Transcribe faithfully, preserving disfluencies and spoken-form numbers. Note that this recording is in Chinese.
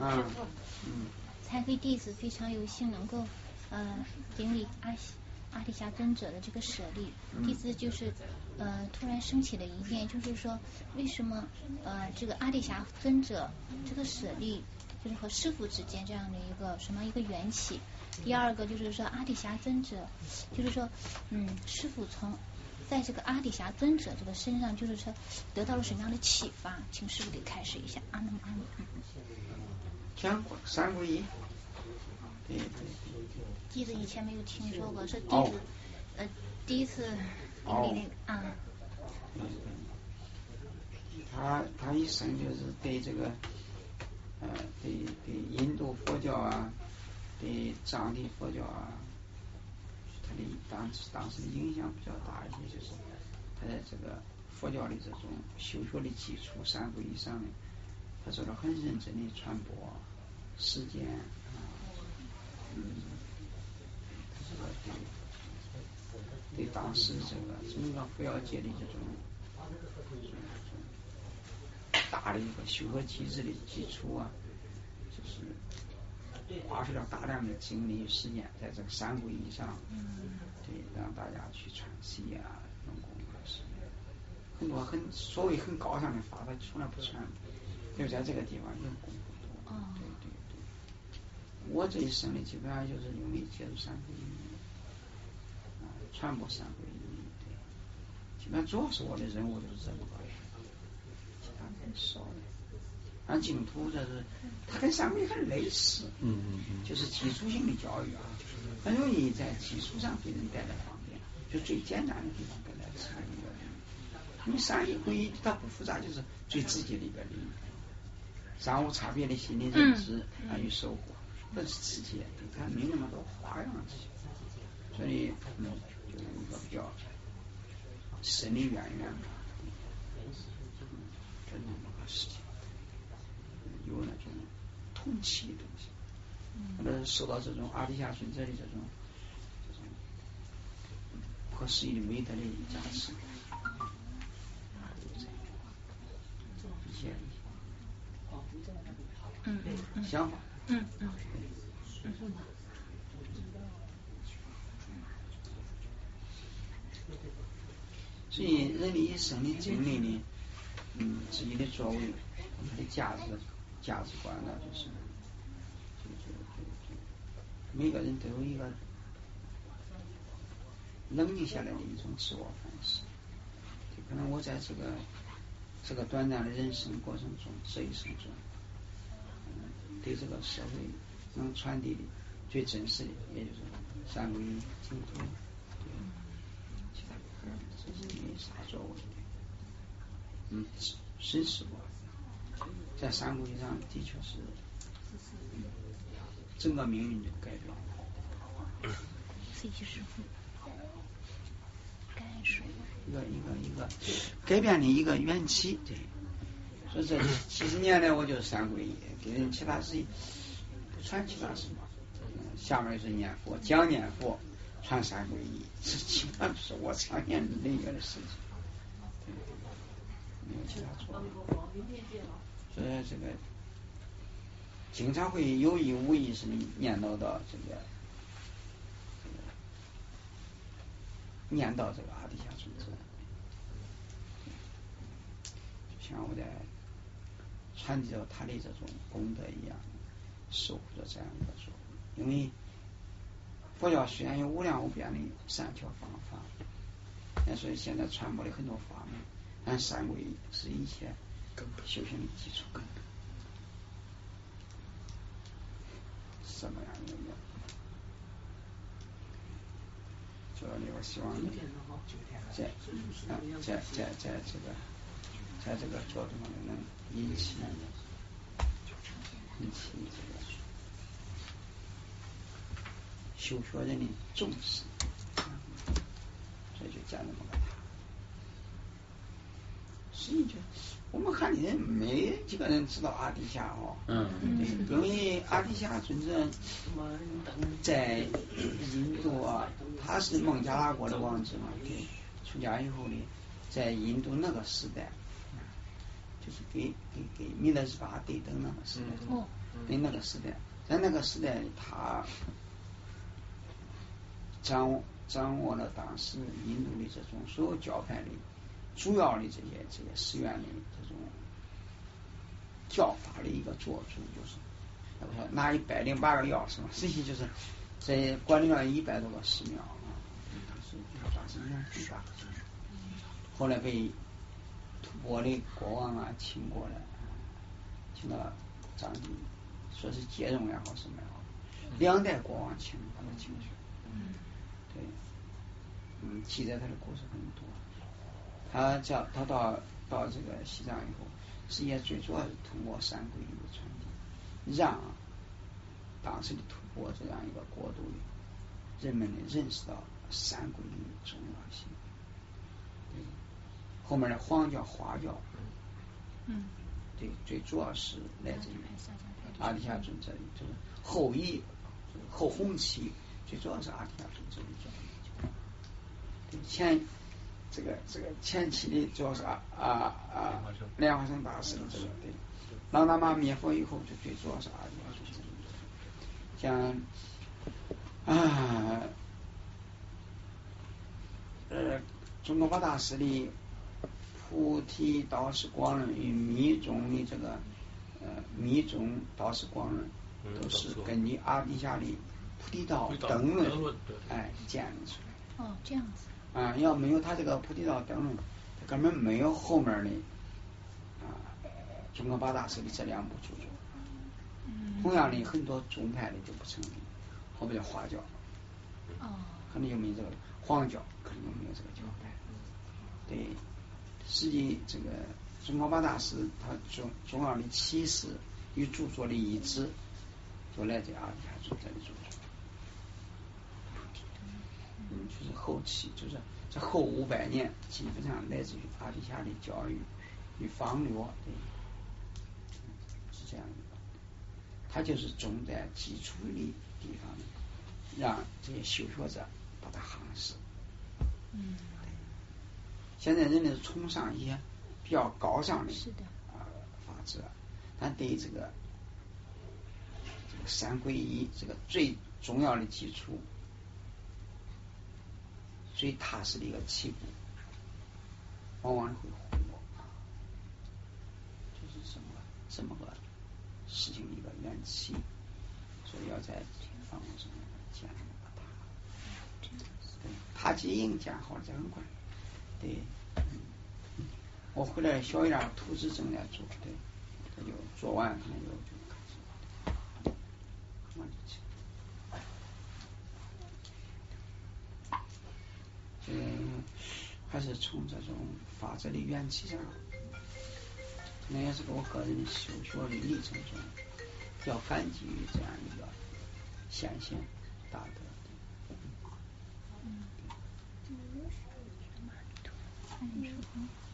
师傅， 嗯， 参会弟子非常有幸能够呃顶礼阿阿底峡尊者的这个舍利，弟子就是呃突然升起了一念，就是说为什么呃这个阿底峡尊者这个舍利就是和师父之间这样的一个什么一个缘起？第二个就是说阿底峡尊者，就是说嗯师父从在这个阿底峡尊者这个身上，就是说得到了什么样的启发？请师父给开示一下。阿南阿南。 讲过三皈依。对对。 弟子以前没有听说过，是弟子、哦、呃第一次顶礼那个啊。 嗯，他他一生就是对这个呃对对印度佛教啊，对藏地佛教啊，他的当当时的影响比较大一些，就是他在这个佛教的这种修学的基础三皈依上面，他做了很认真的传播实践啊，嗯，他这个对对当时这个整个佛教界的这种大的一个修学机制的基础啊，就是花费了大量的精力时间在这个三皈依上，对，让大家去传习啊，用功啊，是很多很所谓很高尚的法，他从来不传，就在这个地方用功不多。对对对，我这一生的基本上就是用力接触三皈依，啊，传播三皈依，对，基本上主要是我的任务就是这么个，其他很少的。按净土这是，它跟三皈依很类似， 嗯嗯嗯， 就是基础性的教育啊，很容易在基础上给人带来方便，就最简单的地方给大家参与了。因为三一皈依它不复杂，就是最直接的一个理念，三无差别的心理认知啊与收获，这是直接的，它没那么多花样去，所以嗯，就是一个比较深的渊源吧，这么个事情。有那种通气的东西，呃，受到这种阿底峡尊者的这种这种不可思议的美德的加持，一些嗯嗯想法， 嗯嗯嗯， 所以人的一生的经历呢，嗯，自己的作为，他的价值。价值观呢，就是，就就就就每个人都有一个冷静下来的一种自我反思。就可能我在这个这个短暂的人生过程中，这一生中，嗯，对这个社会能传递的最真实的，也就是三皈依净土，对，其他这是没啥作为的，嗯，审视过。在三皈依上的确是整个命运就改变了。 谢谢师父。感恩师父。 一个一个一个改变的一个缘起，对。所以这七十年来我就是三皈依，给人其他事不传其他什么。下面是念佛，讲念佛，传三皈依，这基本上是我常年累月的事情。对，没有其他错。所以这个经常会有意无意识的念叨到这个，这个念叨这个阿底峡尊者，就像我在传递着他的这种功德一样，守护着这样一个作用。因为佛教虽然有无量无边的善巧方法，但所以现在传播的很多法门，但三皈依是一切修行的基础根本。什么样的人？所以我希望在在在在这个在这个作中能引起引起这个修学人的重视，所以就讲这么个他。实际就我们汉人没几个人知道阿底峡哦， 嗯， 对，因为阿底峡尊者在印度啊，他是孟加拉国的王子嘛，对，出家以后呢，在印度那个时代， 就是给给给弥勒日巴对等那个时代， 哦， 对那个时代，在那个时代里，他掌握掌握了当时印度的这种所有教派的主要的这些这些寺院的这种教法的一个做主，就是我说拿一百零八个钥匙嘛，实际就是在管理了一百多个寺庙啊，当时当时应该很大。后来被吐蕃的国王啊请过来，请到当地，说是接容也好什么也好，两代国王请把他请去，对，嗯，记载他的故事很多。他叫他到到这个西藏以后，实际上最主要是通过三皈依的传递，让当时的吐蕃这样一个国度里人们呢认识到三皈依的重要性。对，后面的黄教、华教， 嗯， 对，最主要是来自于阿底峡尊者的，就是后裔后弘期，最主要是阿底峡尊者的教育。对，前这个这个前期的主要是啊啊啊莲花生大师的这个，对，朗达玛灭佛以后就最主要是阿底峡尊者的，像啊呃中国八大师的菩提道士光论与密宗的这个呃密宗道士光论，都是根据阿底峡的菩提道灯论哎建立出来。 哦，这样子。 啊，要没有他这个菩提道灯论，他根本没有后面的啊中国八大师的这两部著作。同样的，很多宗派的就不成立，后面的华教， 哦， 可能就没有这个黄教，可能就没有这个教派。对，实际这个中国八大师他重重要的启示与著作的一致，就来自阿底峡尊者的著作。嗯，就是后期，就是这后五百年，基本上来自于阿底峡的教育与方略，对，是这样一个。他就是种在基础的地方，让这些修学者把它夯实。 嗯， 现在人们是崇尚一些比较高尚的是的啊法则，但对这个这个三皈依这个最重要的基础、最踏实的一个起步，往往会忽略，就是什么这么个事情的一个缘起，所以要在这方面上建立个塔。对，塔基因建好了，这很快。对，嗯，我回来小一点，图纸正在做，对，他就做完，可能就就开始，很快就起。这个还是从这种法则的缘起上，那也是我个人修学的历程中，要感激于这样一个显现大德。 嗯，嗯，